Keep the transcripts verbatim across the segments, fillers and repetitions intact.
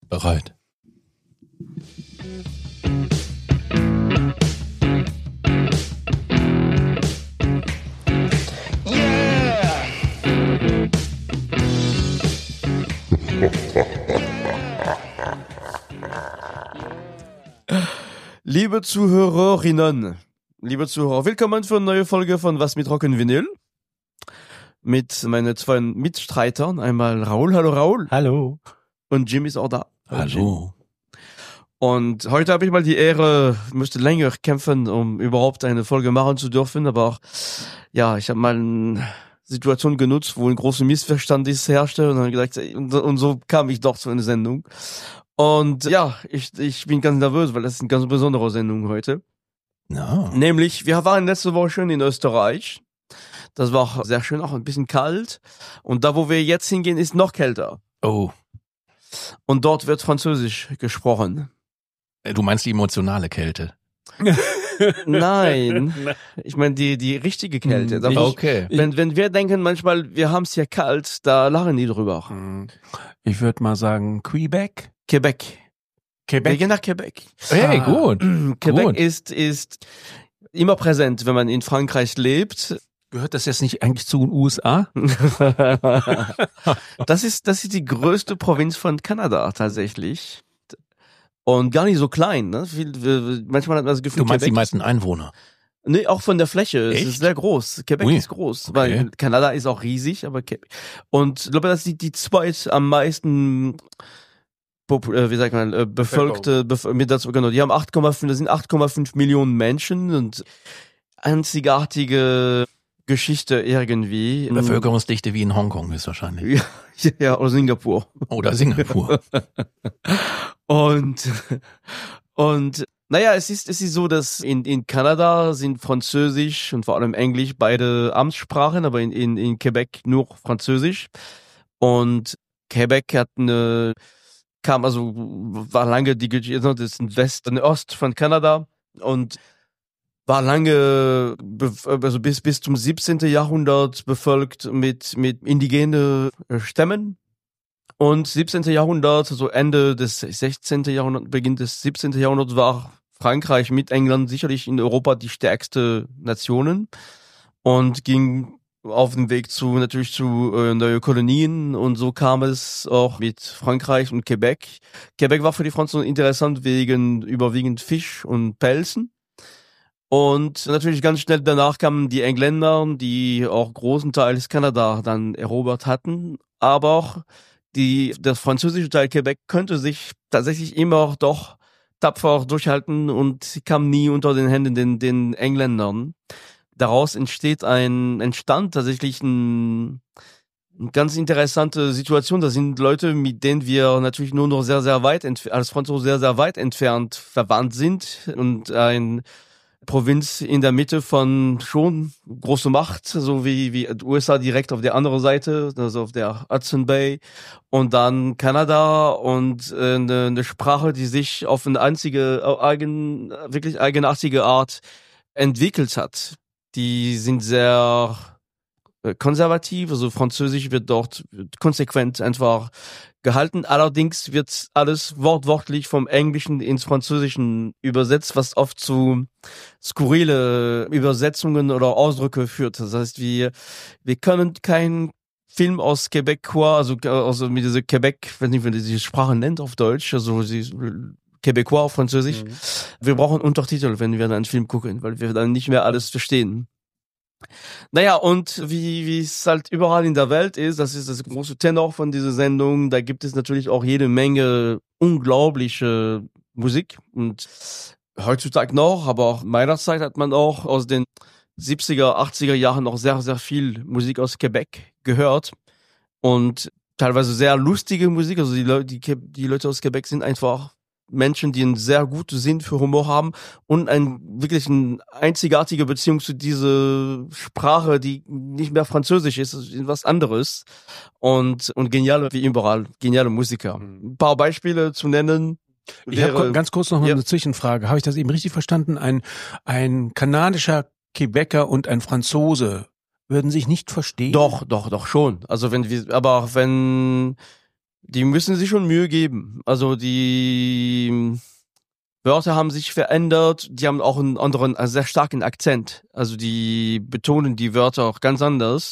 Bereit. Yeah! Liebe Zuhörerinnen, liebe Zuhörer, willkommen für eine neue Folge von Was mit Rock'n'Vinyl. Mit meinen zwei Mitstreitern, einmal Raoul, hallo Raoul. Hallo. Und Jim ist auch da. Hallo. Und heute habe ich mal die Ehre, müsste länger kämpfen, um überhaupt eine Folge machen zu dürfen, aber ja, ich habe mal eine Situation genutzt, wo ein großer Missverständnis herrschte und dann gesagt, und, und so kam ich doch zu einer Sendung. Und ja, ich, ich bin ganz nervös, weil das ist eine ganz besondere Sendung heute. Ja. Nämlich, wir waren letzte Woche schon in Österreich. Das war auch sehr schön, auch ein bisschen kalt. Und da, wo wir jetzt hingehen, ist noch kälter. Oh, Und dort wird Französisch gesprochen. du meinst die emotionale Kälte? Nein, ich meine die die richtige Kälte. Da, wo- Okay. wenn wenn wir denken manchmal, wir haben es hier kalt, da lachen die drüber. Ich würde mal sagen Quebec. Quebec. Wir Quebec. gehen nach Quebec. Hey, Ah. gut. Quebec Gut. ist ist immer präsent, wenn man in Frankreich lebt. Gehört das jetzt nicht eigentlich zu den U S A? Das ist das ist die größte Provinz von Kanada tatsächlich. Und gar nicht so klein, ne? Viel, äh, manchmal hat man das Gefühl, Du meinst die Quebec meisten Einwohner? Nee, auch von der Fläche. Es Echt? ist sehr groß. Quebec Ui. ist groß, Okay. weil Kanada ist auch riesig, aber Quebec. Und ich glaube, das ist die, die zweit am meisten Popul- äh, wie sagt man, äh, befolgte, bef- mit dazu, genau, die haben acht Komma fünf, das sind acht Komma fünf Millionen Menschen und einzigartige Geschichte irgendwie. Bevölkerungsdichte wie in Hongkong ist wahrscheinlich. Ja, ja, oder Singapur. Oder Singapur. Und, und, naja, es ist, es ist so, dass in, in Kanada sind Französisch und vor allem Englisch beide Amtssprachen, aber in, in, in Quebec nur Französisch. Und Quebec hat eine, kam, also, war lange die, das ist ein West, ein Ost von Kanada und war lange, bef- also bis, bis zum siebzehnten Jahrhundert bevölkert mit, mit indigene Stämmen. Und siebzehnten Jahrhundert, also Ende des sechzehnten Jahrhunderts, Beginn des siebzehnten Jahrhunderts war Frankreich mit England sicherlich in Europa die stärkste Nationen und ging auf dem Weg zu, natürlich zu äh, neue Kolonien und so kam es auch mit Frankreich und Quebec. Quebec war für die Franzosen interessant wegen überwiegend Fisch und Pelzen. Und natürlich ganz schnell danach kamen die Engländer, die auch großen Teils Kanada dann erobert hatten, aber auch die, das französische Teil Quebec könnte sich tatsächlich immer doch tapfer durchhalten und sie kam nie unter den Händen den, den Engländern. Daraus entsteht ein, entstand tatsächlich ein, eine ganz interessante Situation. Das sind Leute, mit denen wir natürlich nur noch sehr, sehr weit, entf- als Franzosen sehr, sehr weit entfernt verwandt sind und ein Provinz in der Mitte von schon große Macht, so wie wie die U S A direkt auf der anderen Seite, also auf der Hudson Bay und dann Kanada und äh, eine, eine Sprache, die sich auf eine einzige, äh, eigen, wirklich eigenartige Art entwickelt hat. Die sind sehr äh, konservativ, also Französisch wird dort konsequent einfach gehalten. Allerdings wird alles wortwörtlich vom Englischen ins Französischen übersetzt, was oft zu skurrile Übersetzungen oder Ausdrücke führt. Das heißt, wir, wir können keinen Film aus Quebecois, also, also mit dieser Quebec, ich weiß nicht, wie man diese Sprache nennt auf Deutsch, also sie, Quebecois auf Französisch. Mhm. Wir brauchen Untertitel, wenn wir dann einen Film gucken, weil wir dann nicht mehr alles verstehen. Naja, und wie wie es halt überall in der Welt ist, das ist das große Tenor von dieser Sendung, da gibt es natürlich auch jede Menge unglaubliche Musik und heutzutage noch, aber auch meiner Zeit hat man auch aus den siebziger, achtziger Jahren noch sehr, sehr viel Musik aus Quebec gehört und teilweise sehr lustige Musik, also die Leute, die, die Leute aus Quebec sind einfach Menschen, die einen sehr guten Sinn für Humor haben und ein wirklich eine einzigartige Beziehung zu dieser Sprache, die nicht mehr Französisch ist, ist was anderes und und geniale wie überall geniale Musiker. Ein paar Beispiele zu nennen. Ich habe ganz kurz noch ja. eine Zwischenfrage. Habe ich das eben richtig verstanden? Ein ein kanadischer Quebecer und ein Franzose würden sich nicht verstehen? Doch, doch, doch schon. Also wenn wir, aber wenn die müssen sich schon Mühe geben. Also die Wörter haben sich verändert, die haben auch einen anderen, einen sehr starken Akzent. Also die betonen die Wörter auch ganz anders.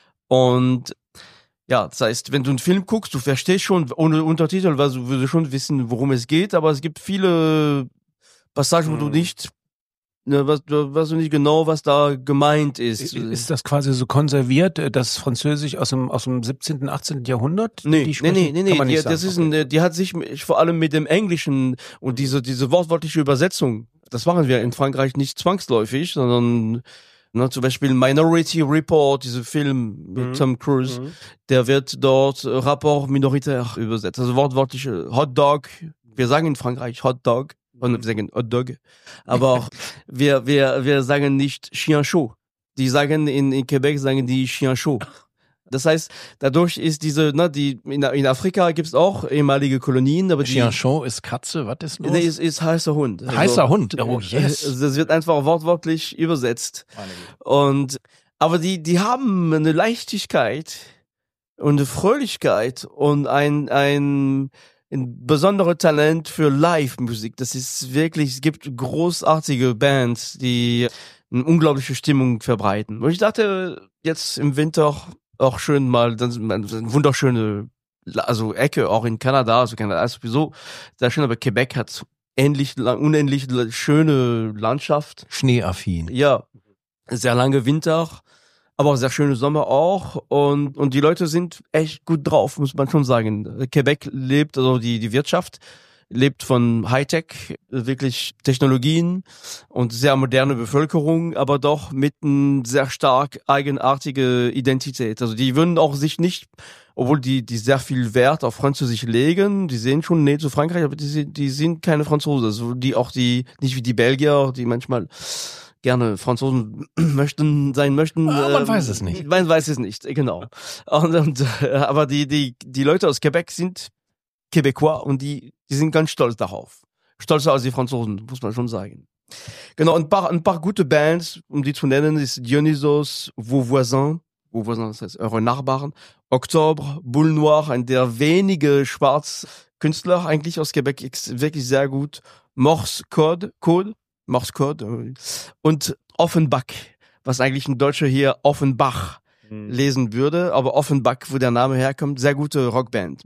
Und ja, das heißt, wenn du einen Film guckst, du verstehst schon ohne Untertitel, weil du würdest schon wissen, worum es geht, aber es gibt viele Passagen, wo du nicht, ne, was, du weißt du nicht genau, was da gemeint ist. Ist das quasi so konserviert, das Französisch aus dem, aus dem siebzehnten, achtzehnten Jahrhundert? Nee, die nee, sprechen? nee, nee, nee, Kann man die, nicht das sagen. ist ein, die hat sich vor allem mit dem Englischen und diese, diese wortwörtliche Übersetzung, das machen wir in Frankreich nicht zwangsläufig, sondern ne, zum Beispiel Minority Report, dieser Film mit Mhm. Tom Cruise, Mhm. der wird dort äh, Rapport minoritaire übersetzt, also wortwörtliche Hot Dog, wir sagen in Frankreich Hot Dog, und wir sagen Hot Dog, aber auch wir, wir, wir sagen nicht Chien chaud. Die sagen in, in Quebec sagen die Chien chaud. Das heißt, dadurch ist diese, ne, die, in, in Afrika gibt's auch ehemalige Kolonien, aber die, Chien chaud ist Katze, was ist los? nee, ist, ist heißer Hund. Also, Heißer Hund, oh yes. Also das wird einfach wortwörtlich übersetzt. Und, aber die, die haben eine Leichtigkeit und eine Fröhlichkeit und ein, ein, ein besonderes Talent für Live-Musik. Das ist wirklich, es gibt großartige Bands, die eine unglaubliche Stimmung verbreiten. Und ich dachte, jetzt im Winter auch schön mal, das ist eine wunderschöne, also Ecke, auch in Kanada, also Kanada ist sowieso sehr schön, aber Quebec hat ähnlich, unendlich schöne Landschaft. Schneeaffin. Ja, sehr lange Winter, aber auch sehr schöne Sommer auch und und die Leute sind echt gut drauf, muss man schon sagen. Quebec lebt, also die die Wirtschaft lebt von Hightech, wirklich Technologien und sehr moderne Bevölkerung, aber doch mit einer sehr stark eigenartige Identität. Also die würden auch sich nicht, obwohl die die sehr viel Wert auf Französisch legen, die sehen schon Nähe zu Frankreich, aber die sind, die sind keine Franzosen, also die auch die nicht wie die Belgier, die manchmal gerne Franzosen möchten sein möchten. Ah, man ähm, weiß es nicht. Man weiß es nicht, genau. Und, und äh, aber die die die Leute aus Quebec sind Québécois und die die sind ganz stolz darauf. Stolzer als die Franzosen, muss man schon sagen. Genau, ein paar ein paar gute Bands, um die zu nennen, ist Dionysos, Vos Voisins, Vos Voisins, das heißt eure Nachbarn, Octobre, Boule Noire, ein der wenige Schwarzkünstler eigentlich aus Quebec, ist wirklich sehr gut. Morse Code, Code, Morse Code und Offenbach, was eigentlich ein Deutscher hier Offenbach hm. lesen würde, aber Offenbach, wo der Name herkommt, sehr gute Rockband.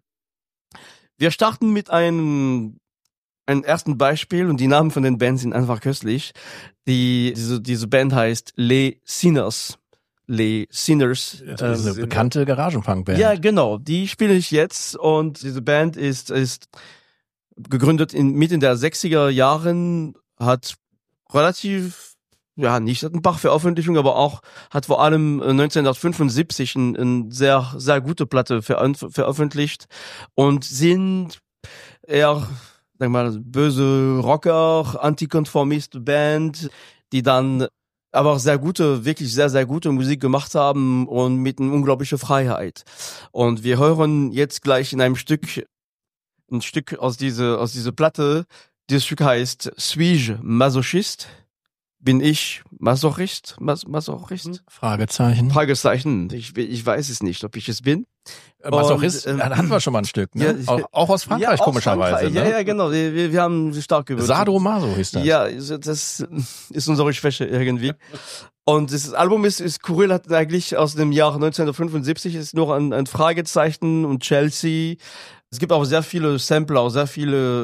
Wir starten mit einem, einem ersten Beispiel und die Namen von den Bands sind einfach köstlich. Die, diese, diese Band heißt Les Sinners. Les Sinners. Das ist eine bekannte Garagenpunk-Band. Ja, genau. Die spiele ich jetzt und diese Band ist, ist gegründet in, Mitte der sechziger Jahren, hat relativ, ja, nicht ein paar Veröffentlichungen, aber auch hat vor allem neunzehnhundertfünfundsiebzig eine ein sehr, sehr gute Platte ver veröffentlicht und sind eher, sag mal, böse Rocker, Antikonformist Band, die dann aber auch sehr gute, wirklich sehr, sehr gute Musik gemacht haben und mit einer unglaublichen Freiheit. Und wir hören jetzt gleich in einem Stück, ein Stück aus dieser, aus dieser Platte. Dieses Stück heißt Suis-je Masochist? Bin ich Masochist? Mas Masochist? Fragezeichen. Fragezeichen. Ich, ich weiß es nicht, ob ich es bin. Masochist, Und, ähm, hatten wir schon mal ein Stück, ne? Ja, auch, auch aus Frankreich, ja, komischerweise. Frankreich. Ne? Ja, ja, genau. Wir, wir haben stark gewürzt. Sadomaso hieß das. Ja, das ist unsere Schwäche irgendwie. Und das Album ist, ist Kuril hat eigentlich aus dem Jahr neunzehnhundertfünfundsiebzig, ist nur ein, ein Fragezeichen und Chelsea. Es gibt auch sehr viele Sampler, auch sehr viele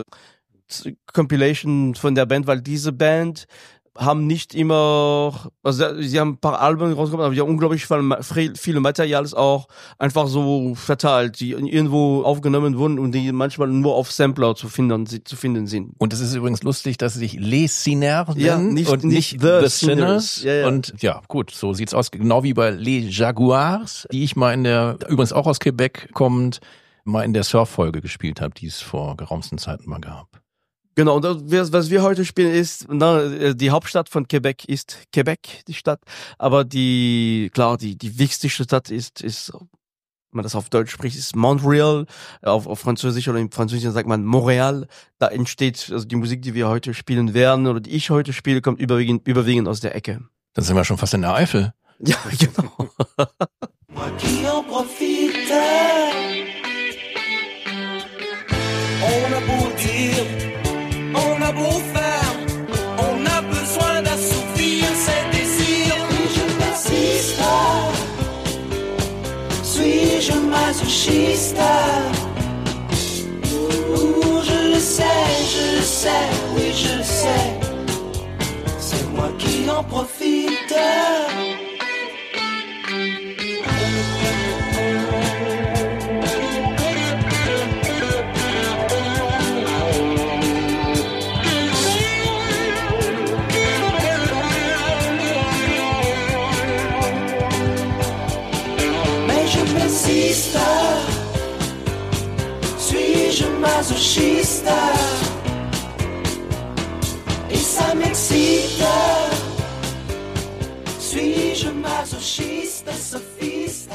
Compilation von der Band, weil diese Band haben nicht immer, also sie haben ein paar Alben rausgebracht, aber die haben unglaublich viel, viele Materials auch einfach so verteilt, die irgendwo aufgenommen wurden und die manchmal nur auf Sampler zu finden, zu finden sind. Und es ist übrigens lustig, dass sie sich Les Sinners nennen ja, nicht, und nicht, nicht The, The Sinners. Sinners. Ja, ja. Und ja, gut, so sieht's aus. Genau wie bei Les Jaguars, die ich mal in der, übrigens auch aus Quebec kommend, mal in der Surf-Folge gespielt habe, die es vor gerausten Zeiten mal gab. Genau, und das, was wir heute spielen ist, na, die Hauptstadt von Quebec ist Quebec, die Stadt, aber die, klar, die, die wichtigste Stadt ist, ist, wenn man das auf Deutsch spricht, ist Montreal, auf, auf Französisch oder im Französischen sagt man Montréal, da entsteht, also die Musik, die wir heute spielen werden oder die ich heute spiele, kommt überwiegend, überwiegend aus der Ecke. Dann sind wir schon fast in der Eifel. Ja, genau. beau dire, on a beau faire, on a besoin d'assouvir ses désirs. Je persiste, suis-je masochiste? Ouh, je le sais, je le sais, oui je le sais, c'est moi qui en profite. Persiste, suis-je masochiste? Et ça m'excite. Suis-je masochiste, sophiste?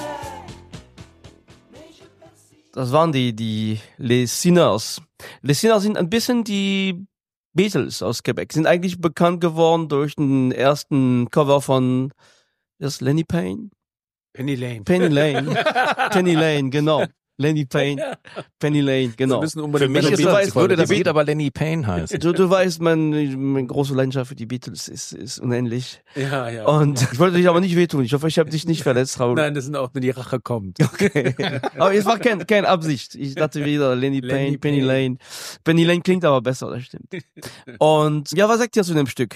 Das waren die, die Les Sinners. Les Sinners sind ein bisschen die Beatles aus Quebec. Sind eigentlich bekannt geworden durch den ersten Cover von das Lenny Payne. Penny Lane. Penny Lane. Penny Lane, genau. Lenny Payne. Penny Lane, genau. Für mich ist das, würde das Lied aber Lenny Payne heißen. Du, du weißt, meine, meine große Leidenschaft für die Beatles ist, ist unendlich. Ja, ja. Und ich wollte dich aber nicht wehtun. Ich hoffe, ich habe dich nicht verletzt, Raoul. Nein, das sind auch, wenn die Rache kommt. Okay. Aber es war kein, keine Absicht. Ich dachte wieder, Lenny Payne, Lenny Penny Payne. Lane. Penny Lane klingt aber besser, das stimmt. Und ja, was sagt ihr zu dem Stück?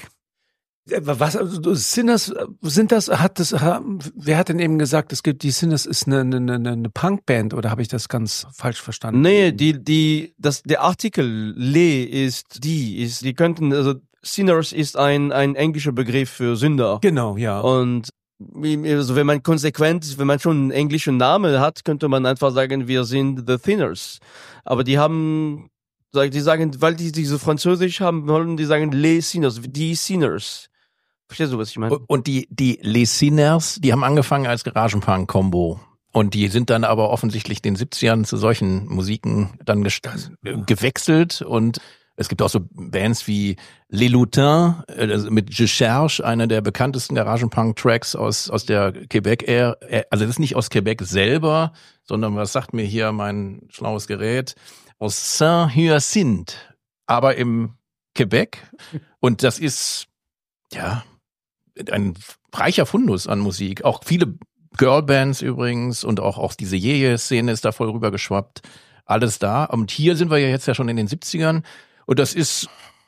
Was, also Sinners, sind das, hat das, wer hat denn eben gesagt, es gibt, die Sinners ist eine, eine, eine, eine Punkband, oder habe ich das ganz falsch verstanden? Nee, die, die, das, der Artikel Le ist die, ist, die könnten, also Sinners ist ein, ein englischer Begriff für Sünder. Genau, ja. Und also wenn man konsequent, wenn man schon einen englischen Namen hat, könnte man einfach sagen, wir sind The Thinners. Aber die haben, die sagen, weil die diese Französisch haben wollen, die sagen Les Sinners, die Sinners. Verstehst du, was ich meine? Und die, die Les Sinners, die haben angefangen als Garagenpunk-Kombo. Und die sind dann aber offensichtlich in den siebzigern zu solchen Musiken dann gest- gewechselt. Und es gibt auch so Bands wie Les Lutins äh, mit Je Cherche, einer der bekanntesten Garagenpunk-Tracks aus, aus der Quebec-Ära. Also das ist nicht aus Quebec selber, sondern was sagt mir hier mein schlaues Gerät? Aus Saint-Hyacinthe, aber im Quebec. Und das ist, ja, ein reicher Fundus an Musik. Auch viele Girlbands übrigens und auch, auch diese Jeje-Szene ist da voll rübergeschwappt. Alles da. Und hier sind wir ja jetzt ja schon in den siebzigern. Und das ist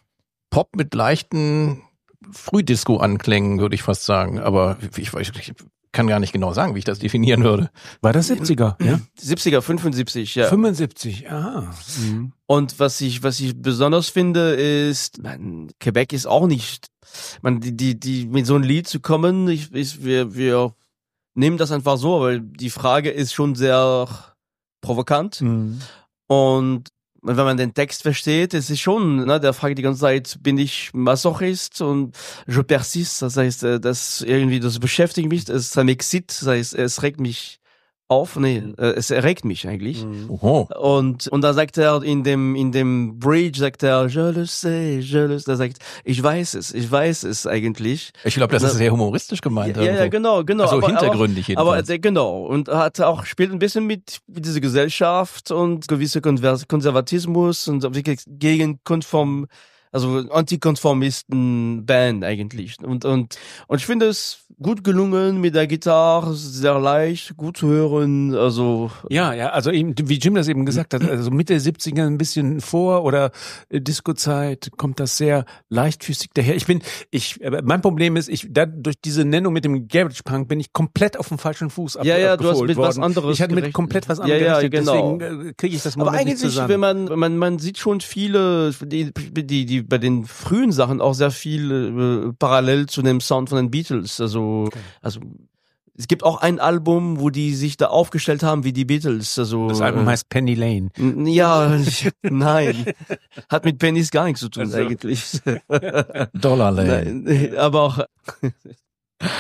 Pop mit leichten Frühdisco-Anklängen, würde ich fast sagen. Aber ich, ich kann gar nicht genau sagen, wie ich das definieren würde. War das siebziger? Ja. siebziger, fünfundsiebzig, ja. fünfundsiebzig, aha. Mhm. Und was ich, was ich besonders finde, ist, man, Quebec ist auch nicht, man, die, die, die, mit so einem Lied zu kommen, ich, ich, wir, wir nehmen das einfach so, weil die Frage ist schon sehr provokant. Mhm. Und wenn man den Text versteht, es ist schon, ne, der fragt die ganze Zeit, bin ich Masochist und je persiste, das heißt, das irgendwie, das beschäftigt mich, es m'excite, das heißt, es regt mich auf, nee, es erregt mich eigentlich. Oho. Und, und da sagt er in dem, in dem Bridge sagt er, je le sais, je le sais, da sagt, ich weiß es, ich weiß es eigentlich. Ich glaube, das ist sehr humoristisch gemeint. Ja, ja, ja, genau, genau. Also aber, hintergründig aber, jedenfalls. aber, genau. Und hat auch, spielt ein bisschen mit, mit dieser Gesellschaft und gewisse Konver- Konservatismus und wirklich gegenkonform, also Antikonformisten-Band eigentlich. Und, und, und ich finde es gut gelungen mit der Gitarre, sehr leicht, gut zu hören, also. Ja, ja, also eben, wie Jim das eben gesagt hat, also Mitte der siebziger ein bisschen vor oder äh, Disco-Zeit kommt das sehr leichtfüßig daher. Ich bin, ich, äh, mein Problem ist, ich, da, durch diese Nennung mit dem Garage Punk bin ich komplett auf dem falschen Fuß ab, Ja, ja, du hast mit worden. was anderes Ich hatte mit gerechnet. komplett was anderes Ja, ja, gerechnet, genau. deswegen äh, kriege ich das Aber Moment nicht eigentlich, zusammen. wenn man, man, man sieht schon viele, die, die, die bei den frühen Sachen auch sehr viel äh, parallel zu dem Sound von den Beatles. Also, okay. also es gibt auch ein Album, wo die sich da aufgestellt haben wie die Beatles. Also das Album äh, heißt Penny Lane. Ja, nein, hat mit Pennies gar nichts zu tun also. eigentlich. Dollar Lane. Nein, aber auch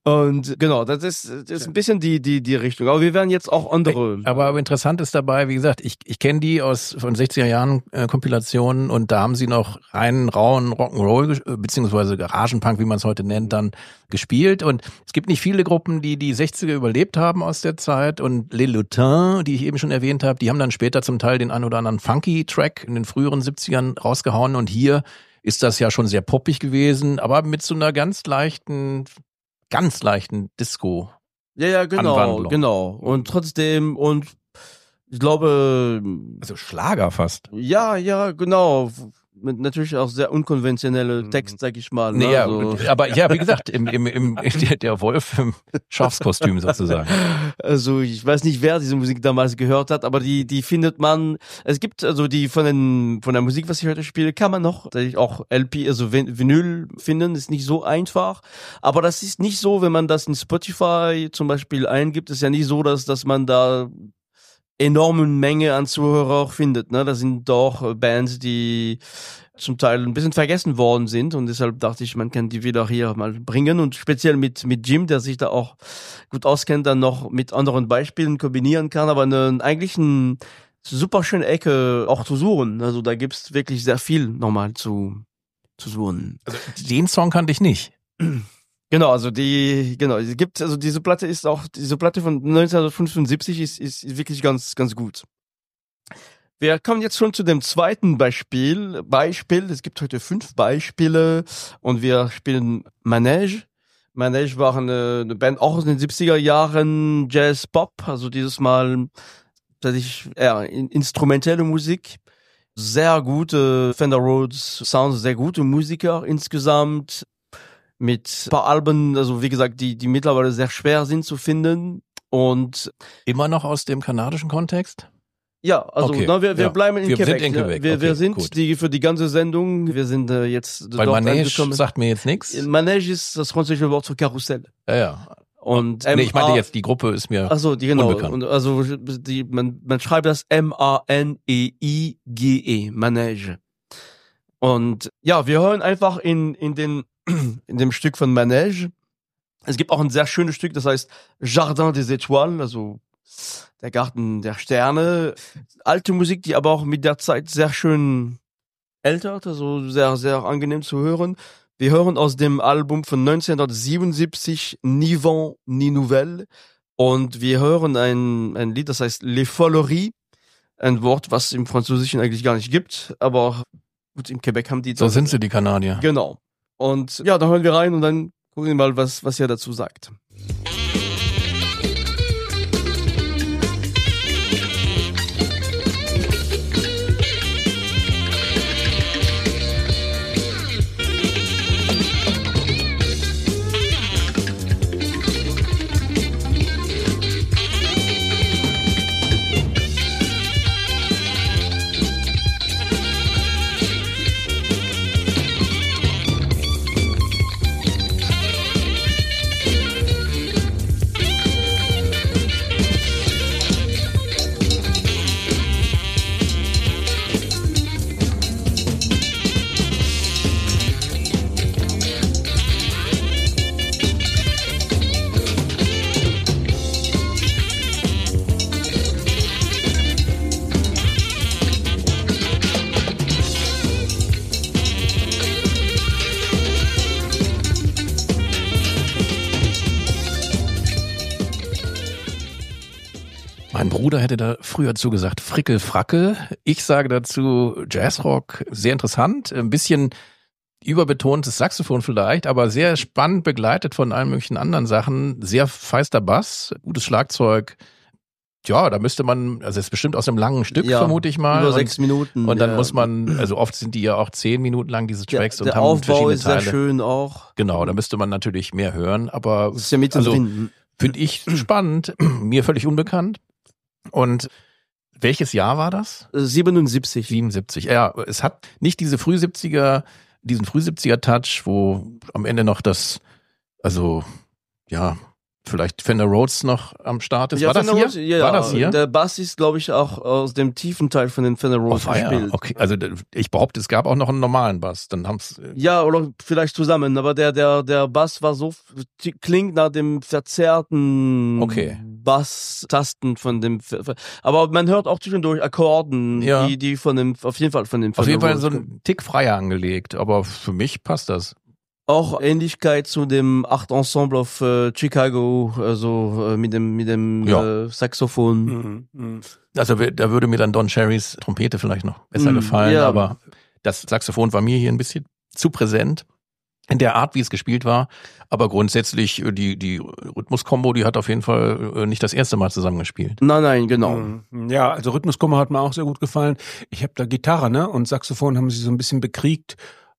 Und genau, das ist, das ist ein bisschen die, die, die Richtung. Aber wir werden jetzt auch andere. Aber, aber interessant ist dabei, wie gesagt, ich, ich kenne die aus von sechziger Jahren äh, Kompilationen und da haben sie noch reinen, rauen Rock'n'Roll, äh, beziehungsweise Garagenpunk, wie man es heute nennt, dann gespielt. Und es gibt nicht viele Gruppen, die die sechziger überlebt haben aus der Zeit. Und Les Lutins, die ich eben schon erwähnt habe, die haben dann später zum Teil den ein oder anderen Funky-Track in den früheren siebzigern rausgehauen. Und hier ist das ja schon sehr poppig gewesen, aber mit so einer ganz leichten, ganz leichten Disco. Ja, ja, genau, Anwandlung. genau. Und trotzdem, und ich glaube, Also Schlager fast. ja, ja, genau. Mit natürlich auch sehr unkonventionelle Text, sag ich mal. Ne? Nee, ja, also, aber ja, wie gesagt, im, im, im, der, der Wolf im Schafskostüm sozusagen. also ich weiß nicht, wer diese Musik damals gehört hat, aber die, die findet man. Es gibt also die von den von der Musik, was ich heute spiele, kann man noch tatsächlich auch L P, also Vin- Vinyl finden. Ist nicht so einfach, aber das ist nicht so, wenn man das in Spotify zum Beispiel eingibt, ist ja nicht so, dass dass man da enormen Menge an Zuhörer auch findet. Ne? Das sind doch Bands, die zum Teil ein bisschen vergessen worden sind und deshalb dachte ich, man kann die wieder hier mal bringen und speziell mit mit Jim, der sich da auch gut auskennt, dann noch mit anderen Beispielen kombinieren kann, aber eine, eigentlich eine super schöne Ecke auch zu suchen. Also da gibt's wirklich sehr viel nochmal zu zu suchen. Also den Song kannte ich nicht. Genau, also die, genau, es gibt, also diese Platte ist auch, diese Platte von neunzehnhundertfünfundsiebzig ist, ist wirklich ganz, ganz gut. Wir kommen jetzt schon zu dem zweiten Beispiel, Beispiel, es gibt heute fünf Beispiele und wir spielen Manège. Manège war eine, eine Band auch aus den siebziger Jahren, Jazz Pop, also dieses Mal, tatsächlich eher in, instrumentelle Musik. Sehr gute Fender Rhodes Sounds, sehr gute Musiker insgesamt. Mit ein paar Alben, also wie gesagt, die die mittlerweile sehr schwer sind zu finden und Immer noch aus dem kanadischen Kontext? ja, also Okay, na, wir wir ja. bleiben in Wir Quebec. sind in ja. Quebec, Wir okay, wir sind gut. die für die ganze Sendung. Wir sind äh, jetzt Weil dort Manège angekommen. sagt mir jetzt nichts. Manège ist das französische Wort für Karussell. Ja, ja. Und Nee, ich meinte M A jetzt, die Gruppe ist mir Ach so, die genau. unbekannt. Und also die man man schreibt das M A N E I G E, Manège. Und ja, wir hören einfach in in den in dem Stück von Manège. Es gibt auch ein sehr schönes Stück, das heißt Jardin des Étoiles, also der Garten der Sterne. Alte Musik, die aber auch mit der Zeit sehr schön ältert, also sehr, sehr angenehm zu hören. Wir hören aus dem Album von neunzehnhundertsiebenundsiebzig Ni Vent, Ni Nouvelle. Und wir hören ein, ein Lied, das heißt Les Folleries. Ein Wort, was im Französischen eigentlich gar nicht gibt, aber gut, im Quebec haben die So sind sie, die Kanadier. Genau. Und ja, da hören wir rein und dann gucken wir mal, was, was er dazu sagt. Mein Bruder hätte da früher zugesagt, Frickel Frackel. Ich sage dazu Jazzrock, sehr interessant, ein bisschen überbetontes Saxophon vielleicht, aber sehr spannend begleitet von allen möglichen anderen Sachen. Sehr feister Bass, gutes Schlagzeug. Ja, da müsste man, also es ist bestimmt aus einem langen Stück, Ja, vermute ich mal. Über und, sechs Minuten. und dann ja. muss man, also oft sind die ja auch zehn Minuten lang, diese Der, Tracks, und der haben Aufbau verschiedene ist sehr Teile. schön auch. Genau, da müsste man natürlich mehr hören, aber Das ist ja mittendrin. finde ich spannend, mir völlig unbekannt. Und welches Jahr war das? siebenundsiebzig. siebenundsiebzig. Ja, es hat nicht diese Frühsiebziger, diesen Frühsiebziger Touch, wo am Ende noch das, also ja, vielleicht Fender Rhodes noch am Start ist. Ja, War das Fender hier? Rhodes, ja, War das hier? Der Bass ist, glaube ich, auch aus dem tiefen Teil von den Fender Oh, Rhodes war ja. gespielt. Okay, also d- ich behaupte, es gab auch noch einen normalen Bass. Dann haben's. äh, Ja, oder vielleicht zusammen, aber der, der, der Bass war so, f- klingt nach dem verzerrten Okay. Bass-Tasten von dem, Ver- Ver- aber man hört auch zwischendurch Akkorden, Ja. die, die von dem, auf jeden Fall von dem Auf jeden Fall Fender so Rhodes ein Tick freier angelegt, aber für mich passt das. Auch Ähnlichkeit zu dem acht Ensemble auf äh, Chicago, also äh, mit dem mit dem Ja. äh, Saxophon. Mhm. Mhm. Also w- da würde mir dann Don Cherrys Trompete vielleicht noch besser Mm, gefallen, ja. aber das Saxophon war mir hier ein bisschen zu präsent in der Art, wie es gespielt war. Aber grundsätzlich äh, die die Rhythmuskombo, die hat auf jeden Fall äh, nicht das erste Mal zusammengespielt. Nein, nein, genau. Mhm. Ja, also Rhythmuskombo hat mir auch sehr gut gefallen. Ich habe da Gitarre, ne, und Saxophon haben sie so ein bisschen bekriegt.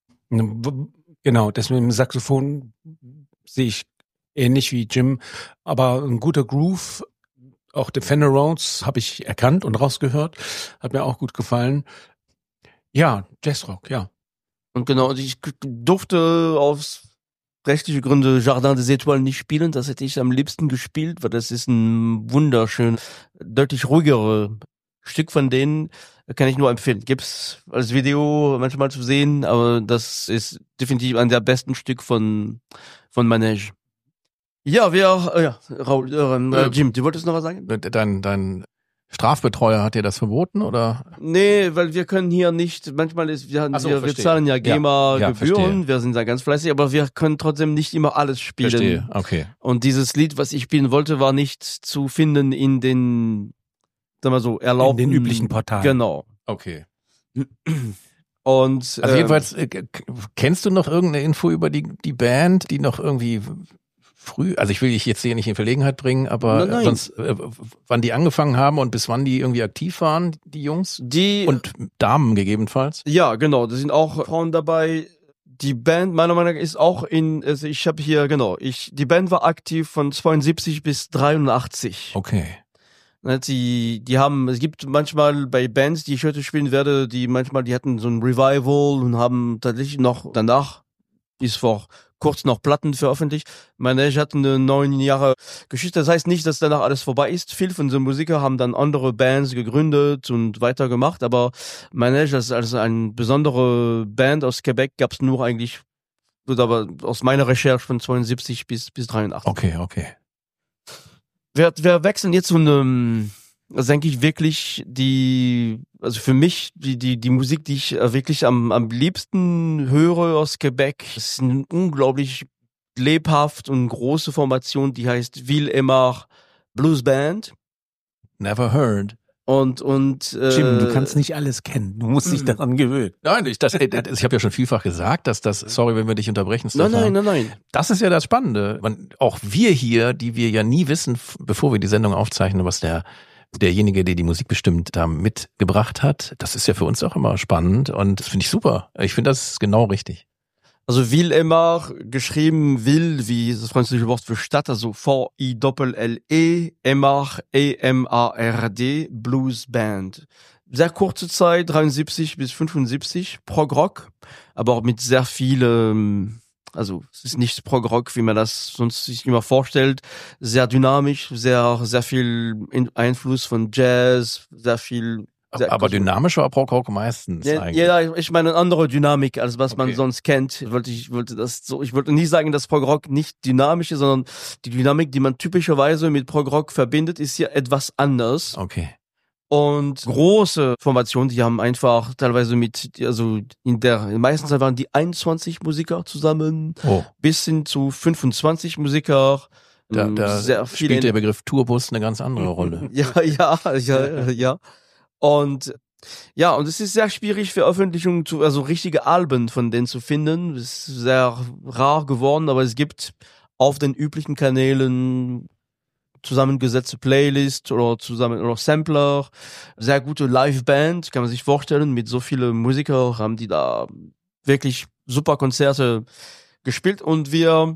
Genau, deswegen im Saxophon sehe ich ähnlich wie Jim, aber ein guter Groove. Auch der Fender Rhodes habe ich erkannt und rausgehört, hat mir auch gut gefallen. Ja, Jazzrock, ja. Und genau, und ich k- durfte aus rechtliche Gründe Jardin des Étoiles nicht spielen. Das hätte ich am liebsten gespielt, weil das ist ein wunderschön, deutlich ruhigere Stück von denen. Kann ich nur empfehlen. Gibt's als Video manchmal zu sehen, aber das ist definitiv ein der besten Stück von von Manège. Ja, wir, äh, ja, Raul, äh, äh, Jim, du wolltest noch was sagen? Dein dein Strafbetreuer hat dir das verboten oder? Nee, weil wir können hier nicht, manchmal ist, wir, Ach so, wir, wir verstehe. zahlen ja Ja, GEMA-Gebühren, verstehe. wir sind da ganz fleißig, aber wir können trotzdem nicht immer alles spielen. Verstehe. Okay. Und dieses Lied, was ich spielen wollte, war nicht zu finden in den, sag mal so, erlaubten... In den üblichen Portalen. Genau. Okay. Und, Also ähm, jedenfalls, äh, k- kennst du noch irgendeine Info über die, die Band, die noch irgendwie früh, also ich will dich jetzt hier nicht in Verlegenheit bringen, aber Nein, nein. sonst, äh, wann die angefangen haben und bis wann die irgendwie aktiv waren, die Jungs? die, Und Damen gegebenenfalls? ja, genau, da sind auch Frauen dabei. Die Band, meiner Meinung nach, ist auch in, also ich habe hier, genau, ich, die Band war aktiv von zweiundsiebzig bis dreiundachtzig. Okay. Ne, Die, die haben, es gibt manchmal bei Bands, die ich heute spielen werde, die manchmal, die hatten so ein Revival und haben tatsächlich noch danach, ist vor kurz noch Platten veröffentlicht. Manège hat eine neun Jahre Geschichte. Das heißt nicht, dass danach alles vorbei ist. Viele von den Musikern haben dann andere Bands gegründet und weitergemacht, aber Manège als, als eine besondere Band aus Quebec gab es nur eigentlich, oder aber aus meiner Recherche von zweiundsiebzig bis, bis dreiundachtzig. Okay, okay. Wir, wir wechseln jetzt zu einem, also denke ich wirklich die, also für mich die die die Musik, die ich äh, wirklich am am liebsten höre aus Quebec, ist eine unglaublich lebhaft und große Formation, die heißt Ville Aimar Blues Band Never heard. und und äh, Jim, du kannst nicht alles kennen. Du musst dich daran gewöhnen. Nein, ich, das, äh, das, ich habe ja schon vielfach gesagt, dass das, sorry, wenn wir dich unterbrechen, Nein, Stefan. nein, nein, nein. Das ist ja das Spannende. Man, auch wir hier, die wir ja nie wissen, f- bevor wir die Sendung aufzeichnen, was der derjenige, der die Musik bestimmt, da mitgebracht hat, das ist ja für uns auch immer spannend und das finde ich super. Ich finde das genau richtig. Also Ville Aimar, geschrieben Ville, wie das französische Wort für Stadt, also V I L L E, Aimar, E M A R D, Blues Band. Sehr kurze Zeit, dreiundsiebzig bis fünfundsiebzig, Prog-Rock, aber auch mit sehr viel, ähm, also es ist nicht Prog-Rock, wie man das sonst sich immer vorstellt, sehr dynamisch, sehr sehr viel In- Einfluss von Jazz, sehr viel... Sehr, Aber dynamisch war Prog-Rock meistens ja, eigentlich. ja, ich meine eine andere Dynamik, als was man Okay. sonst kennt. Ich wollte, ich wollte das so, ich wollte nicht sagen, dass Prog-Rock nicht dynamisch ist, sondern die Dynamik, die man typischerweise mit Prog-Rock verbindet, ist hier etwas anders. Okay. Und große Formationen, die haben einfach teilweise mit, also in der, meistens waren die einundzwanzig Musiker zusammen, Oh, bis hin zu fünfundzwanzig Musiker. da, ähm, da sehr viele spielt der Begriff Tourbus eine ganz andere Rolle. ja, ja, ja, ja. Und ja, und es ist sehr schwierig, Veröffentlichungen zu, also richtige Alben von denen zu finden. Es ist sehr rar geworden, aber es gibt auf den üblichen Kanälen zusammengesetzte Playlist oder zusammen oder Sampler, sehr gute Liveband, kann man sich vorstellen, mit so vielen Musikern haben die da wirklich super Konzerte gespielt und wir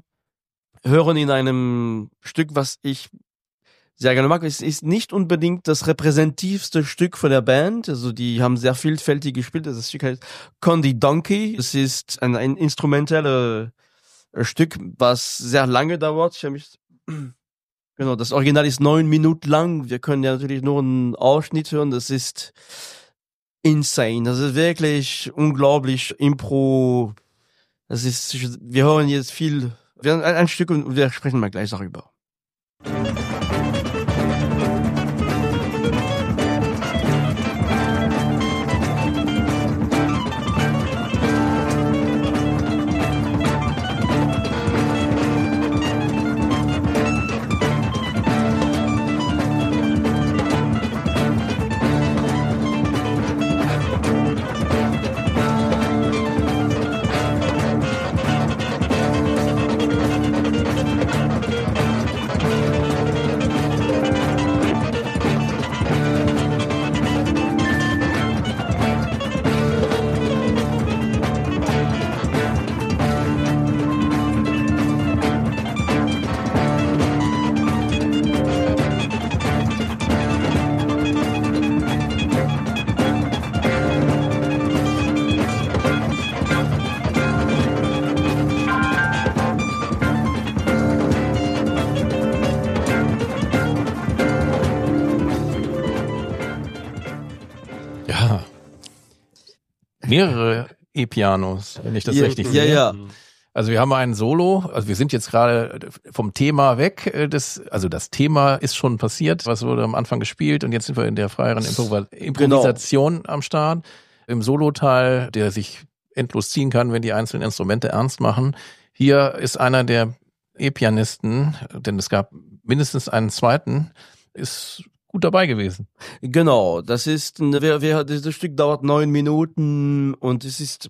hören in einem Stück, was ich sehr gerne mag. Es ist nicht unbedingt das repräsentativste Stück von der Band. Also die haben sehr vielfältig gespielt. Das Stück heißt Condy Donkey. Es ist ein, ein instrumentelles Stück, was sehr lange dauert. Ich habe mich Genau, das Original ist neun Minuten lang. Wir können ja natürlich nur einen Ausschnitt hören. Das ist insane. Das ist wirklich unglaublich. Impro. Das ist, wir hören jetzt viel, wir hören ein, ein Stück und wir sprechen mal gleich darüber. Mehrere E-Pianos, wenn ich das ja, richtig ja, sehe. Ja, Also wir haben ein Solo, also wir sind jetzt gerade vom Thema weg, das, also das Thema ist schon passiert, was wurde am Anfang gespielt und jetzt sind wir in der freieren Impro- Improvisation genau. am Start. Im Solo-Teil, der sich endlos ziehen kann, wenn die einzelnen Instrumente ernst machen. Hier ist einer der E-Pianisten, denn es gab mindestens einen zweiten, ist gut dabei gewesen. Genau, das ist, wer, wer, dieses Stück dauert neun Minuten und es ist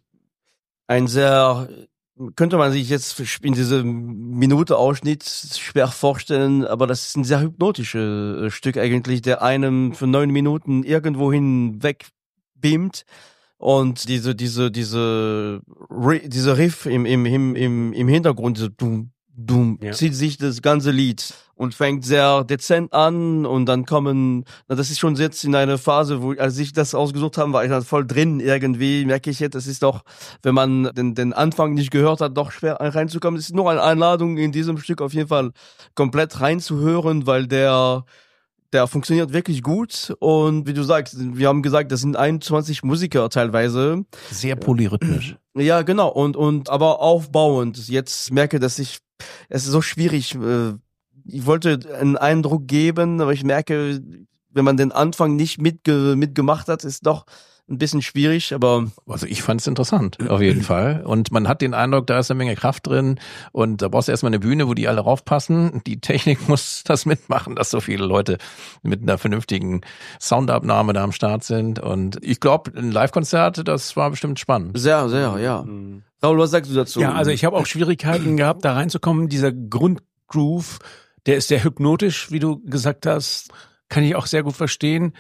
ein sehr, könnte man sich jetzt in diesem Minute-Ausschnitt schwer vorstellen, aber das ist ein sehr hypnotisches Stück eigentlich, der einem für neun Minuten irgendwohin wegbeamt und diese, diese, diese, diese Riff im, im, im, im, im Hintergrund, so dumm, dumm, ja. zieht sich das ganze Lied und fängt sehr dezent an und dann kommen, na, das ist schon jetzt in einer Phase, wo, als ich das ausgesucht habe, war ich dann voll drin irgendwie, merke ich jetzt, das ist doch, wenn man den, den Anfang nicht gehört hat, doch schwer reinzukommen. Es ist nur eine Einladung in diesem Stück auf jeden Fall komplett reinzuhören, weil der, der funktioniert wirklich gut und wie du sagst, wir haben gesagt, das sind einundzwanzig Musiker teilweise. Sehr polyrhythmisch. Ja, genau, und, und, aber aufbauend. Jetzt merke, dass ich, es ist so schwierig, äh, ich wollte einen Eindruck geben, aber ich merke, wenn man den Anfang nicht mitge- mitgemacht hat, ist doch ein bisschen schwierig, aber... Also ich fand es interessant, auf jeden Fall. Und man hat den Eindruck, da ist eine Menge Kraft drin und da brauchst du erstmal eine Bühne, wo die alle raufpassen. Die Technik muss das mitmachen, dass so viele Leute mit einer vernünftigen Soundabnahme da am Start sind. Und ich glaube, ein Live-Konzert, das war bestimmt spannend. Sehr, sehr, ja. Raul, was sagst du dazu? Ja, also ich habe auch Schwierigkeiten gehabt, da reinzukommen. Dieser Grundgroove, der ist sehr hypnotisch, wie du gesagt hast, kann ich auch sehr gut verstehen.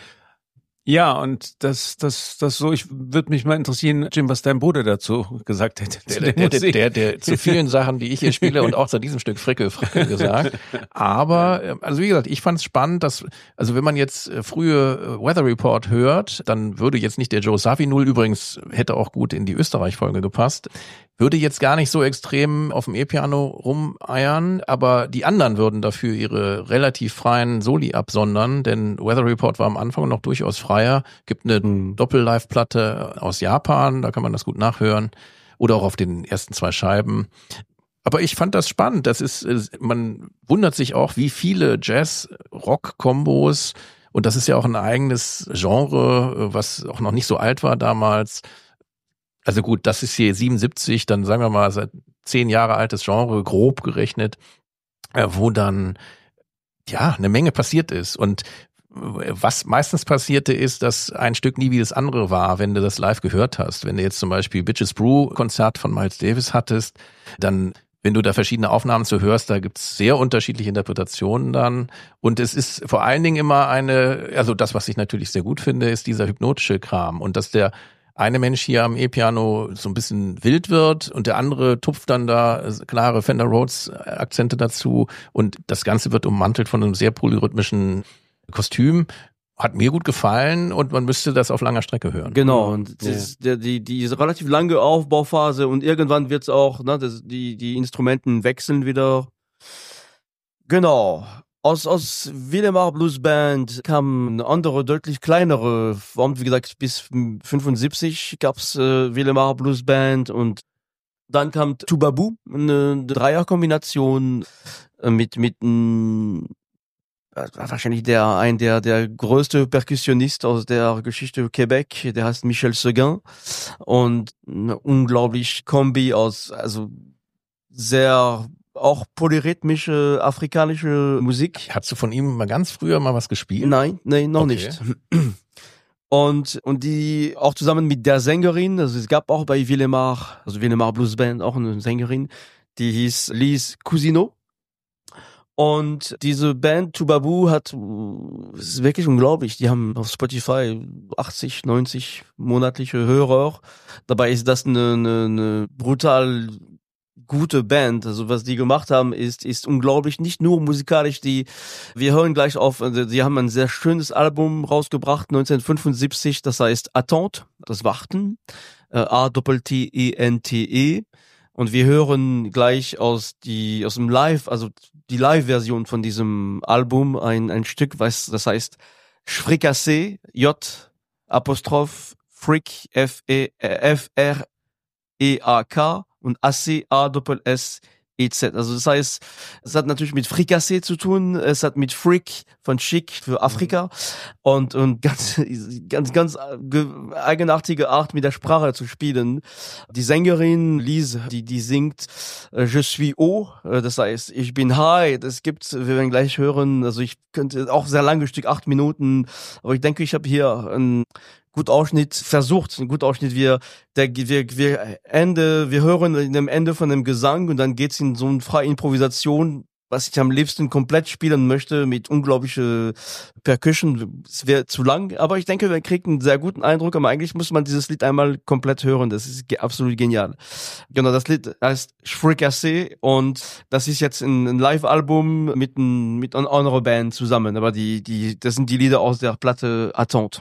Ja, und das, das, das so, ich würde mich mal interessieren, Jim, was dein Bruder dazu gesagt hätte. Der, der, der, der, der zu vielen Sachen, die ich hier spiele und auch zu diesem Stück Frickel, Frickel gesagt. Aber, also wie gesagt, ich fand es spannend, dass, also wenn man jetzt frühe Weather Report hört, dann würde jetzt nicht der Joe Zawinul, übrigens hätte auch gut in die Österreich-Folge gepasst, würde jetzt gar nicht so extrem auf dem E-Piano rumeiern, aber die anderen würden dafür ihre relativ freien Soli absondern, denn Weather Report war am Anfang noch durchaus freier. Gibt eine mhm. Doppel-Live-Platte aus Japan, da kann man das gut nachhören. Oder auch auf den ersten zwei Scheiben. Aber ich fand das spannend. Das ist, man wundert sich auch, wie viele Jazz-Rock-Kombos, und das ist ja auch ein eigenes Genre, was auch noch nicht so alt war damals. Also gut, das ist hier siebenundsiebzig, dann sagen wir mal seit zehn Jahre altes Genre, grob gerechnet, wo dann ja eine Menge passiert ist. Und was meistens passierte ist, dass ein Stück nie wie das andere war, wenn du das live gehört hast. Wenn du jetzt zum Beispiel Bitches Brew Konzert von Miles Davis hattest, dann, wenn du da verschiedene Aufnahmen zu hörst, da gibt's sehr unterschiedliche Interpretationen dann. Und es ist vor allen Dingen immer eine, also das, was ich natürlich sehr gut finde, ist dieser hypnotische Kram. Und dass der eine Mensch hier am E-Piano so ein bisschen wild wird und der andere tupft dann da klare Fender Rhodes Akzente dazu und das Ganze wird ummantelt von einem sehr polyrhythmischen Kostüm. Hat mir gut gefallen und man müsste das auf langer Strecke hören. Genau, und das, ja. der, die, die relativ lange Aufbauphase und irgendwann wird's auch, ne, das, die, die Instrumenten wechseln wieder. Genau. Aus, aus Willemar Blues Band kam eine andere, deutlich kleinere Form. Wie gesagt, bis fünfundsiebzig gab's äh, Willemar Blues Band und dann kam Toubabou, eine Dreierkombination äh, mit mit m, wahrscheinlich der ein der der größte Perkussionist aus der Geschichte Quebec, der heißt Michel Seguin und eine unglaublich Kombi aus also sehr auch polyrhythmische afrikanische Musik. Hast du von ihm mal ganz früher mal was gespielt? Nein, nein, noch Okay. nicht. Und, und die auch zusammen mit der Sängerin, also es gab auch bei Willemar, also Willemar Blues Band auch eine Sängerin, die hieß Lise Cousineau. Und diese Band Toubabou hat, es ist wirklich unglaublich, die haben auf Spotify achtzig, neunzig monatliche Hörer. Dabei ist das eine, eine, eine brutal gute Band. Also was die gemacht haben, ist ist unglaublich. Nicht nur musikalisch, die wir hören gleich auf. Also die haben ein sehr schönes Album rausgebracht neunzehnhundertfünfundsiebzig. Das heißt Attente, das Warten, äh, A Doppel T E N T E. Und wir hören gleich aus die aus dem Live, also die Live-Version von diesem Album ein ein Stück, was das heißt Fricassé, J Apostroph Frick F E F R E A K und A C A Doppel S E Z. Also das heißt, es hat natürlich mit Fricassé zu tun, es hat mit Frick von Chic für Afrika und und ganz ganz ganz eigenartige Art mit der Sprache zu spielen. Die Sängerin Lise, die die singt äh, Je suis haut, äh, das heißt, ich bin high. Das gibt's, wir werden gleich hören. Also ich könnte auch sehr lange Stück, acht Minuten, aber ich denke, ich habe hier ein gut Ausschnitt versucht, ein gut Ausschnitt, wir, der, wir, wir Ende, wir hören in dem Ende von dem Gesang und dann geht's in so eine freie Improvisation, was ich am liebsten komplett spielen möchte mit unglaubliche Percussion. Es wäre zu lang, aber ich denke, wir kriegen einen sehr guten Eindruck, aber eigentlich muss man dieses Lied einmal komplett hören. Das ist ge- absolut genial. Genau, das Lied heißt Fricassé und das ist jetzt ein, ein Live-Album mit ein, mit einer anderen Band zusammen, aber die, die, das sind die Lieder aus der Platte Attente.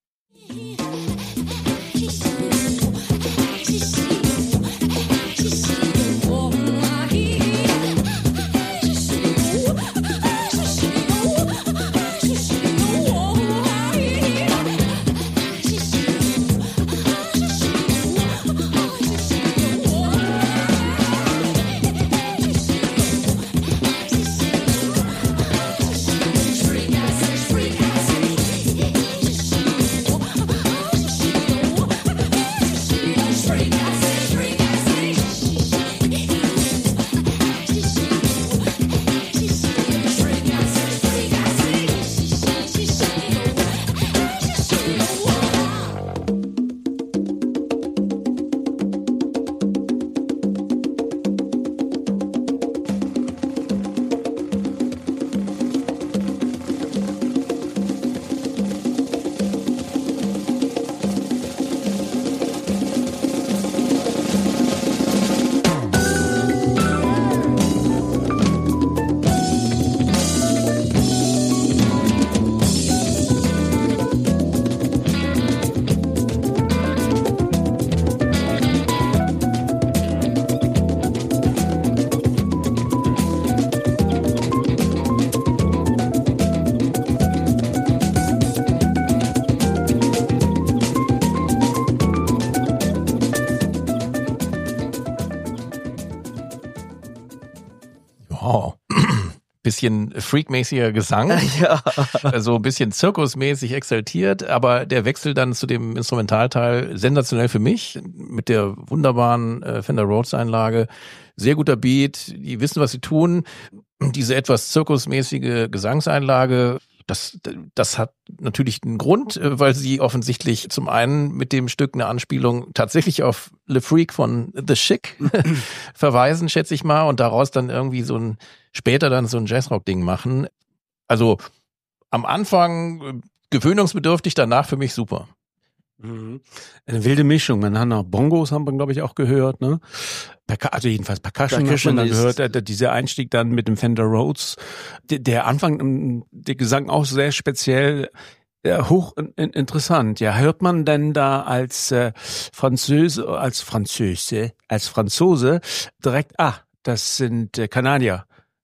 Oh. Bisschen freakmäßiger Gesang, Ja. also ein bisschen zirkusmäßig exaltiert, aber der Wechsel dann zu dem Instrumentalteil sensationell für mich, mit der wunderbaren äh, Fender Rhodes Einlage, sehr guter Beat, die wissen, was sie tun, diese etwas zirkusmäßige Gesangseinlage, das, das hat natürlich einen Grund, weil sie offensichtlich zum einen mit dem Stück eine Anspielung tatsächlich auf Le Freak von The Chic verweisen, schätze ich mal, und daraus dann irgendwie so ein, später dann so ein Jazzrock-Ding machen. Also am Anfang gewöhnungsbedürftig, danach für mich super. Mhm. Eine wilde Mischung. Man hat noch Bongos, haben wir, glaube ich, auch gehört, ne? Perca- also jedenfalls Percussion, Percussion hat man dann ist- gehört, äh, dieser Einstieg dann mit dem Fender Rhodes. Der, der Anfang, ähm, der Gesang auch sehr speziell, äh, hoch in, in, interessant. Ja, hört man denn da als äh, Französe, als Französe, als Franzose direkt, ah, das sind äh, Kanadier.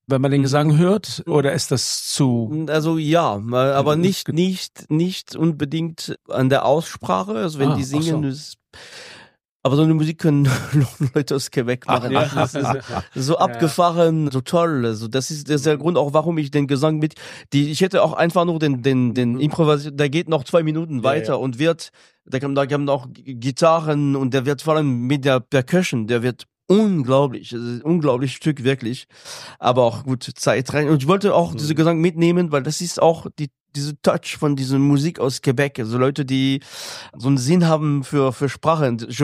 wenn man den Gesang hört, oder ist das zu... Also ja, aber nicht nicht nicht unbedingt an der Aussprache. Also wenn Ah, die singen, ach so. ist, aber so eine Musik können Leute aus Quebec machen. ja. Das ist so abgefahren, so toll. Also das ist, das ist der Grund auch, warum ich den Gesang mit, die, ich hätte auch einfach nur den, den, den Improvisation, der geht noch zwei Minuten weiter ja. und wird, da kann, da kann auch Gitarren und der wird vor allem mit der Percussion, der wird unglaublich, das ist ein unglaubliches Stück, wirklich. Aber auch gut Zeit rein. Und ich wollte auch mhm. diese Gesang mitnehmen, weil das ist auch die, diese Touch von dieser Musik aus Quebec. Also Leute, die so einen Sinn haben für, für Sprache. Je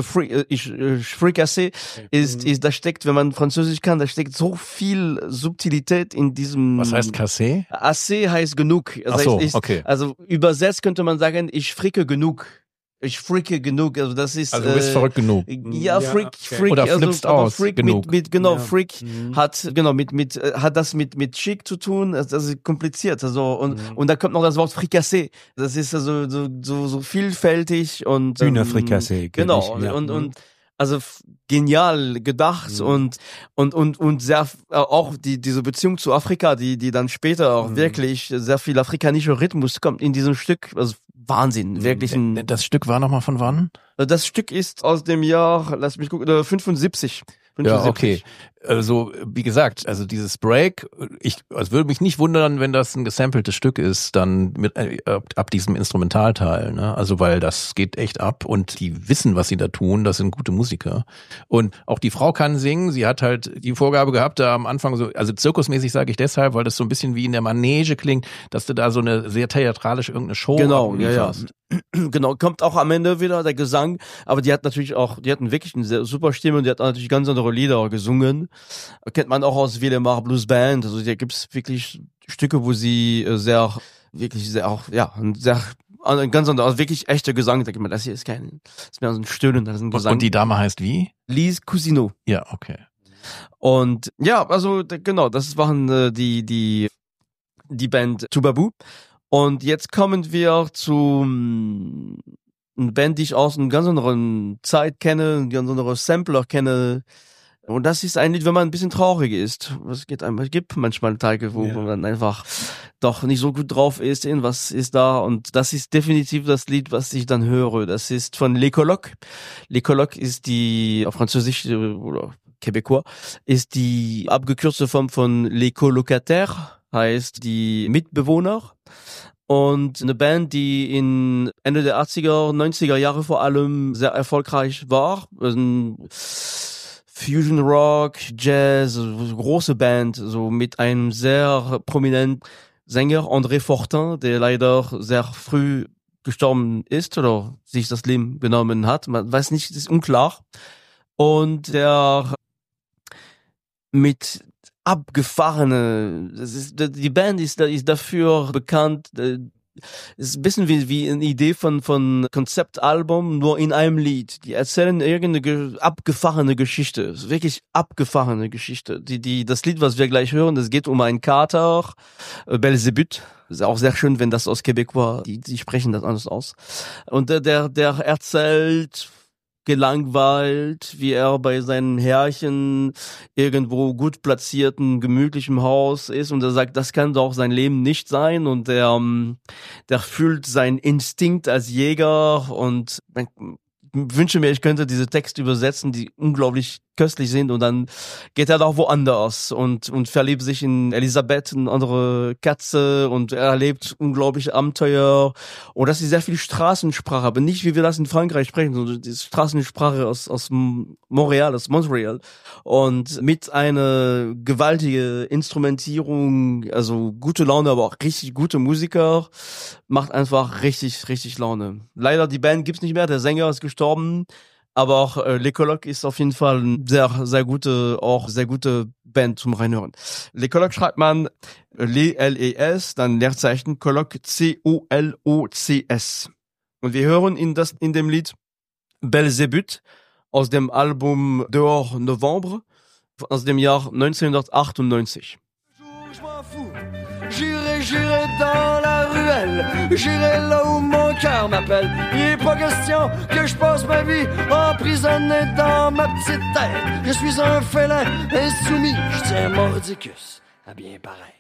fricassé ist, ist, da steckt, wenn man Französisch kann, da steckt so viel Subtilität in diesem. Was heißt Cassé? Assez heißt genug. Das Ach so, heißt, ist, okay. Also übersetzt könnte man sagen, ich fricke genug. Ich freake genug, also das ist. Also du bist äh, verrückt genug. Ja, Freak, okay. Freak, Oder also, flippst aber aus Freak genug. mit, mit genau, Ja. Freak Mhm. hat genau mit mit äh, hat das mit mit Chic zu tun. Das, das ist kompliziert, also und Mhm. und da kommt noch das Wort Fricassé. Das ist also so so so vielfältig und ähm, Hühnerfrikassee, kenn Genau ich, ja. und Mhm. und also f- genial gedacht Mhm. und und und und sehr äh, auch die diese Beziehung zu Afrika, die die dann später auch Mhm. wirklich sehr viel afrikanischer Rhythmus kommt in diesem Stück. Also Wahnsinn, wirklich ein Das Stück war nochmal von wann? das Stück ist aus dem Jahr, lass mich gucken, äh, fünfundsiebzig. Ja, okay. Also, wie gesagt, also dieses Break, ich, also würde mich nicht wundern, wenn das ein gesampeltes Stück ist, dann mit, äh, ab, ab diesem Instrumentalteil, ne? Also, weil das geht echt ab und die wissen, was sie da tun, das sind gute Musiker. Und auch die Frau kann singen, sie hat halt die Vorgabe gehabt, da am Anfang so, also zirkusmäßig sage ich deshalb, weil das so ein bisschen wie in der Manege klingt, dass du da so eine sehr theatralische irgendeine Show Genau, ja, ja. ablieferst. Genau, kommt auch am Ende wieder der Gesang, aber die hat natürlich auch, die hatten wirklich eine sehr super Stimme und die hat natürlich ganz andere Lieder gesungen. Kennt man auch aus Willemar Blues Band, also da gibt's wirklich Stücke, wo sie äh, sehr, wirklich sehr auch, ja, ein sehr, ein ganz anderer, also wirklich echter Gesang, da gibt man, das hier ist kein, das ist mehr so ein Stöhnen, das ist ein Und, Gesang. und die Dame heißt wie? Lise Cousineau. Ja, okay. Und ja, also d- genau, das waren äh, die die die Band Tubabu. Und jetzt kommen wir zu mm, einer Band, die ich aus einer ganz anderen Zeit kenne, einen ganz anderen Sampler kenne. Und das ist ein Lied, wenn man ein bisschen traurig ist. Es geht einmal, es gibt manchmal Tage, wo Ja. man einfach doch nicht so gut drauf ist, irgendwas ist da. Und das ist definitiv das Lied, was ich dann höre. Das ist von Les Colocs. Les Colocs ist die, auf Französisch, äh, oder Québécois, ist die abgekürzte Form von Les Colocataires, heißt die Mitbewohner. Und eine Band, die in Ende der achtziger, neunziger Jahre vor allem sehr erfolgreich war. Ein Fusion Rock, Jazz, so große Band, so mit einem sehr prominenten Sänger, André Fortin, der leider sehr früh gestorben ist oder sich das Leben genommen hat. Man weiß nicht, das ist unklar. Und der mit abgefahrene, das ist, die Band ist, ist dafür bekannt, ist ein bisschen wie, wie eine Idee von, von Konzeptalbum, nur in einem Lied. Die erzählen irgendeine ge- abgefahrene Geschichte. Ist wirklich abgefahrene Geschichte. Die, die, das Lied, was wir gleich hören, das geht um einen Kater, äh, Belzébuth. Ist auch sehr schön, wenn das aus Quebec war. Die, die sprechen das anders aus. Und der, der, der erzählt gelangweilt, wie er bei seinen Herrchen irgendwo gut platzierten, gemütlichem Haus ist und er sagt, das kann doch sein Leben nicht sein und der, der fühlt seinen Instinkt als Jäger und ich wünsche mir, ich könnte diese Texte übersetzen, die unglaublich köstlich sind und dann geht er doch woanders und, und verliebt sich in Elisabeth, eine andere Katze und er erlebt unglaubliche Abenteuer und das ist sehr viel Straßensprache, aber nicht wie wir das in Frankreich sprechen, sondern die Straßensprache aus, aus Montreal, aus Montreal und mit einer gewaltige Instrumentierung, also gute Laune, aber auch richtig gute Musiker, macht einfach richtig, richtig Laune. Leider die Band gibt's nicht mehr, der Sänger ist gestorben, aber auch äh, Les Colocs ist auf jeden Fall eine sehr, sehr gute, auch sehr gute Band zum Reinhören. Les Colocs schreibt man L E S, dann Leerzeichen, Coloc, C O L O C S. Und wir hören in, das, in dem Lied Belzébuth aus dem Album Dehors Novembre aus dem Jahr neunzehnhundertachtundneunzig. Je m'en fous. J'irai, j'irai dans la ruelle. J'irai là où mon cœur m'appelle. Il n'est pas question que je passe ma vie emprisonné dans ma petite tête. Je suis un félin insoumis. Je tiens mordicus à bien pareil.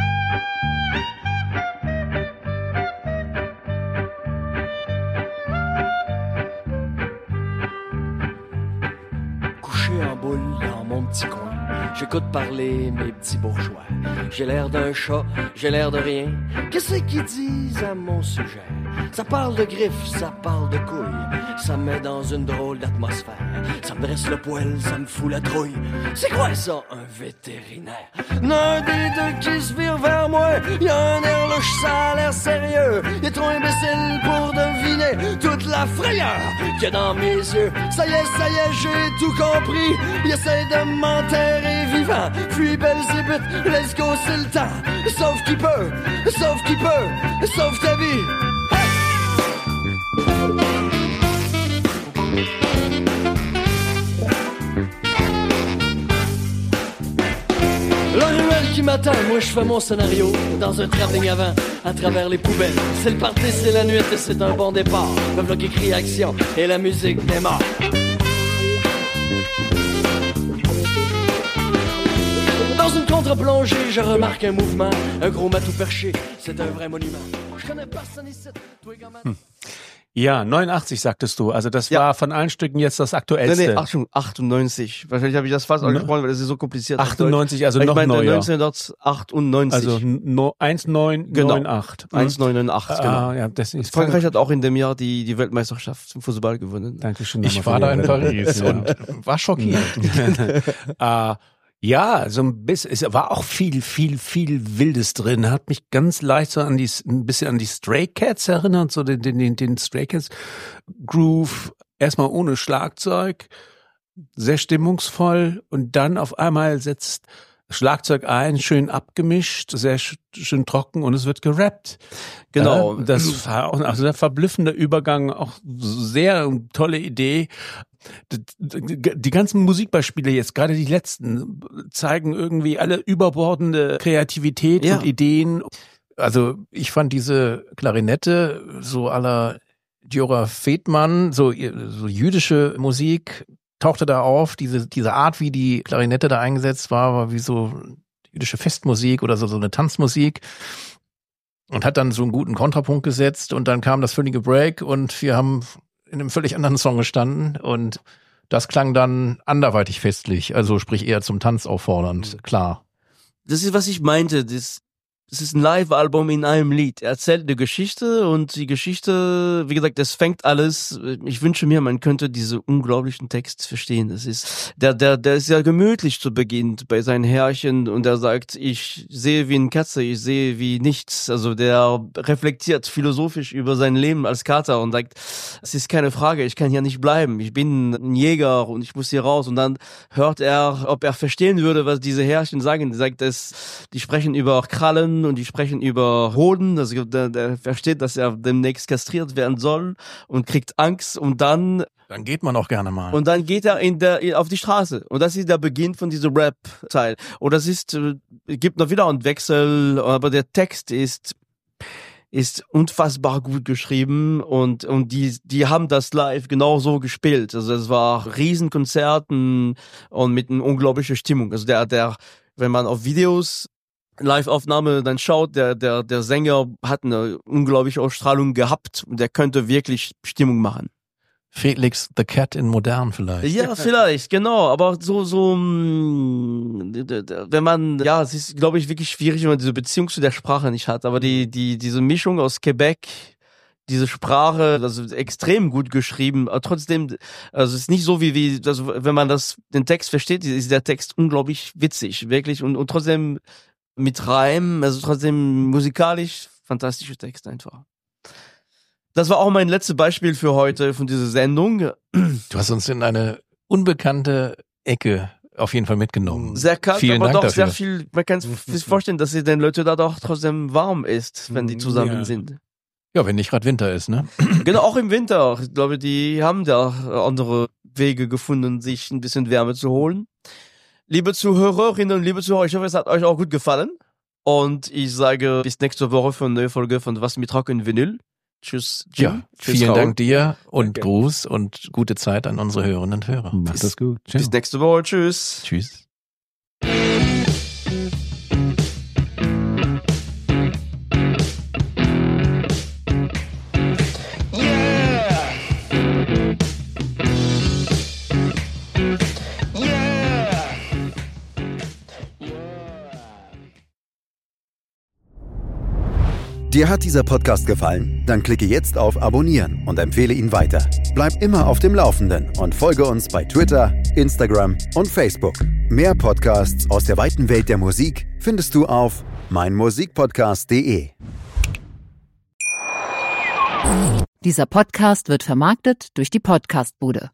Couché en boule dans mon petit coin, j'écoute parler mes petits bourgeois. J'ai l'air d'un chat, j'ai l'air de rien. Qu'est-ce qu'ils disent à mon sujet? Ça parle de griffes, ça parle de couilles. Ça me met dans une drôle d'atmosphère. Ça me dresse le poil, ça me fout la trouille. C'est quoi ça, un vétérinaire? L'un des deux qui se vire vers moi. Y'a un air louche, ça a l'air sérieux. Il est trop imbécile pour deviner toute la frayeur qu'il y a dans mes yeux. Ça y est, ça y est, j'ai tout compris. Il essaie de m'enterrer vivant. Fuis Belzébuth, let's go, c'est le temps. Sauf qui peut, sauf qui peut, sauf ta vie. La ruelle qui m'attend, moi je fais mon scénario dans un travelling avant, à travers les poubelles. C'est le party, c'est la nuit et c'est un bon départ. Le bloc écrit action et la musique démarre. Dans une contre-plongée, je remarque un mouvement, un gros matou perché, c'est un vrai monument. Je connais personne ici, toi également. Hm. Ja, neunundachtzig sagtest du. Also das Ja. war von allen Stücken jetzt das Nee, aktuellste. nee, Achtung, achtundneunzig. Wahrscheinlich habe ich das fast angesprochen, weil das ist so kompliziert. achtundneunzig, also ich noch meinte neuer. neunzehnhundertachtundneunzig. Also no, eins neun neun acht. Genau. eins neun neun acht, genau. Ah, ja, das ist Frankreich hat auch in dem Jahr die, die Weltmeisterschaft zum Fußball gewonnen. Dankeschön. Ich nochmal war für da in die- Paris Ja. und war schockiert. äh, ja, so ein bisschen, es war auch viel, viel, viel Wildes drin. Hat mich ganz leicht so an die, ein bisschen an die Stray Cats erinnert, so den, den, den Stray Cats Groove. Erstmal ohne Schlagzeug, sehr stimmungsvoll und dann auf einmal setzt Schlagzeug ein, schön abgemischt, sehr sch- schön trocken und es wird gerappt. Genau. Ja, das war auch also ein verblüffender Übergang, auch sehr tolle Idee. Die ganzen Musikbeispiele jetzt, gerade die letzten, zeigen irgendwie alle überbordende Kreativität Ja. und Ideen. Also ich fand diese Klarinette so à la Djora Fedman, so, so jüdische Musik tauchte da auf. Diese, diese Art, wie die Klarinette da eingesetzt war, war wie so jüdische Festmusik oder so, so eine Tanzmusik. Und hat dann so einen guten Kontrapunkt gesetzt und dann kam das völlige Break und wir haben in einem völlig anderen Song gestanden und das klang dann anderweitig festlich, also sprich eher zum Tanz auffordernd, klar. Das ist, was ich meinte. Das, das ist ein Live-Album in einem Lied. Er erzählt eine Geschichte und die Geschichte, wie gesagt, das fängt alles. Ich wünsche mir, man könnte diese unglaublichen Text verstehen. Das ist, der, der, der ist ja gemütlich zu Beginn bei seinen Herrchen und er sagt, ich sehe wie eine Katze, ich sehe wie nichts. Also der reflektiert philosophisch über sein Leben als Kater und sagt, es ist keine Frage, ich kann hier nicht bleiben. Ich bin ein Jäger und ich muss hier raus. Und dann hört er, ob er verstehen würde, was diese Herrchen sagen. Er sagt, dass die sprechen über Krallen und die sprechen über Hoden. Also der, der versteht, dass er demnächst kastriert werden soll und kriegt Angst und dann Dann geht man auch gerne mal. und dann geht er in der auf die Straße und das ist der Beginn von diesem Rap-Teil. Und das ist äh, gibt noch wieder einen Wechsel, aber der Text ist ist unfassbar gut geschrieben und und die die haben das live genau so gespielt. Also es war Riesenkonzerten und mit einer unglaublichen Stimmung. Also der der wenn man auf Videos Live-Aufnahme dann schaut, der der der Sänger hat eine unglaubliche Ausstrahlung gehabt und der könnte wirklich Stimmung machen. Felix the Cat in modern vielleicht. Ja, vielleicht, genau, aber so, so, mh, wenn man, ja, es ist, glaube ich, wirklich schwierig, wenn man diese Beziehung zu der Sprache nicht hat, aber die, die, diese Mischung aus Quebec, diese Sprache, also extrem gut geschrieben, aber trotzdem, also es ist nicht so wie, wie, also wenn man das, den Text versteht, ist der Text unglaublich witzig, wirklich, und, und trotzdem mit Reim, also trotzdem musikalisch, fantastischer Text einfach. Das war auch mein letztes Beispiel für heute von dieser Sendung. Du hast uns in eine unbekannte Ecke auf jeden Fall mitgenommen. Sehr kalt, Vielen aber Dank doch sehr dafür. viel, man kann sich vorstellen, dass es den Leuten da doch trotzdem warm ist, wenn die zusammen Ja. sind. Ja, wenn nicht gerade Winter ist, ne? Genau, auch im Winter. Ich glaube, die haben da andere Wege gefunden, sich ein bisschen Wärme zu holen. Liebe Zuhörerinnen und liebe Zuhörer, ich hoffe, es hat euch auch gut gefallen. Und ich sage bis nächste Woche für eine neue Folge von Was mit Rock und Vinyl. Tschüss, Jim. Ja, Tschüss, vielen Raoul. Dank dir und Danke. Gruß und gute Zeit an unsere Hörerinnen und Hörer. Macht das gut. Ciao. Bis nächste Woche. Tschüss. Tschüss. Dir hat dieser Podcast gefallen? Dann klicke jetzt auf Abonnieren und empfehle ihn weiter. Bleib immer auf dem Laufenden und folge uns bei Twitter, Instagram und Facebook. Mehr Podcasts aus der weiten Welt der Musik findest du auf meinmusikpodcast punkt de. Dieser Podcast wird vermarktet durch die Podcastbude.